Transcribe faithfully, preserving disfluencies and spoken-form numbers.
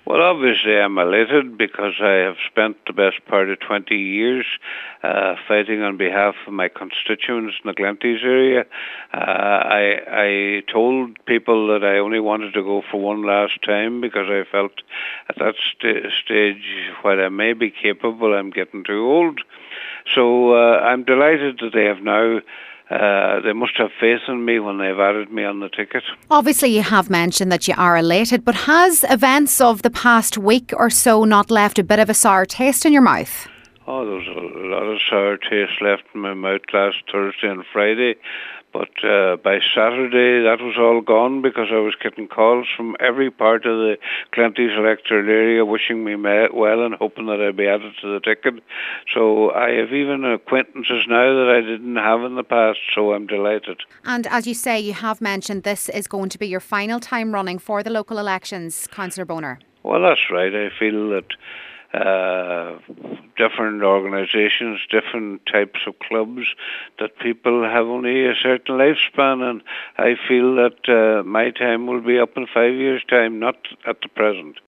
Well, obviously I'm elated because I have spent the best part of twenty years uh, fighting on behalf of my constituents in the Glenties area. Uh, I, I told people that I only wanted to go for one last time because I felt at that st- stage, while I may be capable, I'm getting too old. So uh, I'm delighted that they have now Uh, they must have faith in me when they've added me on the ticket. Obviously, you have mentioned that you are elated, but has events of the past week or so not left a bit of a sour taste in your mouth? Oh, there was a lot of sour taste left in my mouth last Thursday and Friday. But uh, by Saturday, that was all gone because I was getting calls from every part of the Glenties electoral area wishing me well and hoping that I'd be added to the ticket. So I have even acquaintances now that I didn't have in the past, so I'm delighted. And as you say, you have mentioned this is going to be your final time running for the local elections, Councillor Bonar. Well, that's right. I feel that uh, different organisations, different types of clubs, that people have only a certain lifespan, and I feel that uh, my time will be up in five years' time, not at the present.